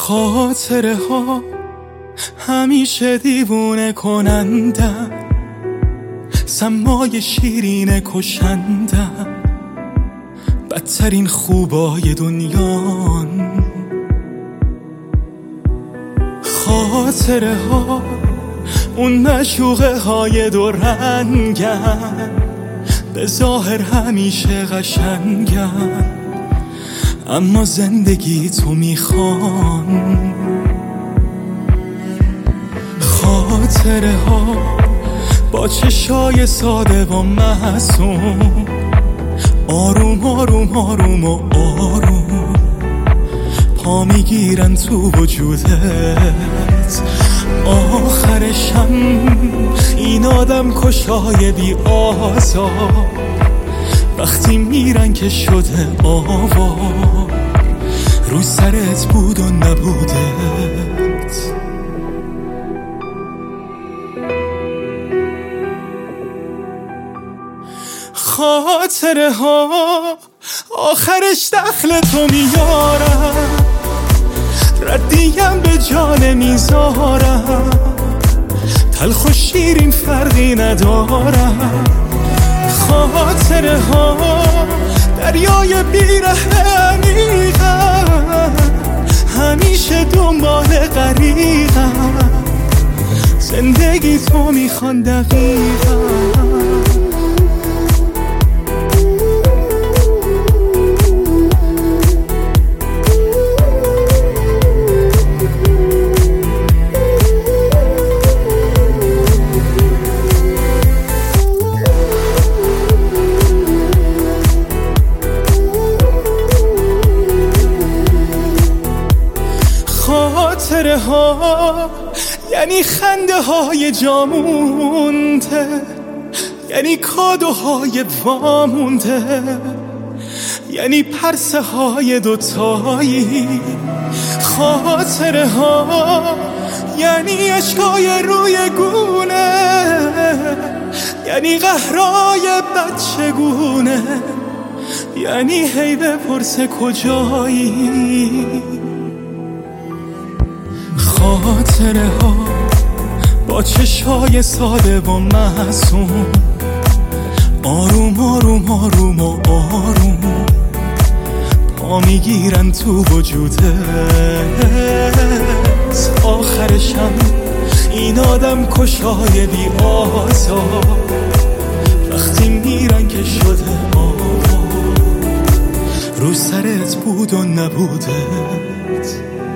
خاطره ها همیشه دیوونه کنندن، سمای شیرین کشندن، بدترین خوبای دنیان. خاطره ها اون مشوقه های دو رنگن، به ظاهر همیشه قشنگن، اما زندگی تو میخوان. خاطره ها با چشای ساده و معصوم، آروم آروم آروم و آروم پا میگیرن تو وجودت. آخرشم این آدم کشای بی آزار، وقتی میرن که شده آوار، رو سرت بود و نبودت. خاطره ها آخرش دخل تو میارم، ردیم به جان میذارم، تلخ و شیرین فرقی ندارم. خاطره ها دریای بیره عمیقم، همیشه دنبال غریقم، زندگی تو میخوان دقیقم. خاطره ها یعنی خنده های جامونده، یعنی کادوهای وامونده، یعنی پرسه های دوتایی. خاطره ها یعنی عشقای روی گونه، یعنی قهرای بچگونه، یعنی هی بپرسه کجایی. خاطره ها با چشای ساده و معصوم، آروم آروم آروم و آروم پا میگیرن تو وجودت. آخرشم این آدم کشای بی آزار، وقتی میرن که شده آوار، رو سرت بود و نبودت.